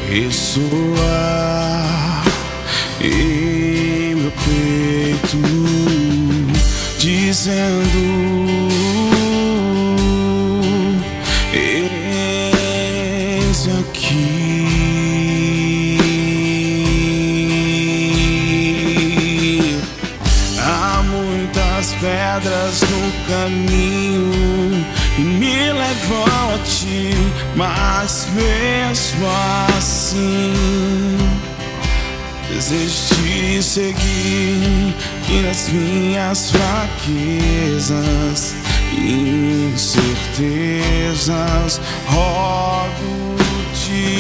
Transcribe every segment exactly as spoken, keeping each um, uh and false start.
ressoar em meu peito, dizendo: eis aqui. Há muitas pedras no caminho e me levam a ti, mas mesmo assim desejo te seguir, e nas minhas fraquezas e incertezas rogo-te.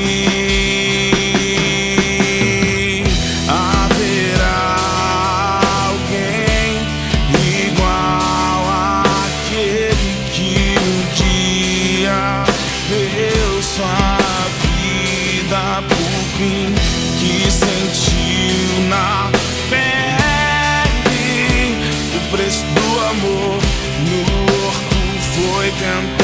Haverá alguém igual àquele que um dia deu sua vida por mim, que sentiu na pele o preço do amor, no corpo foi cantar.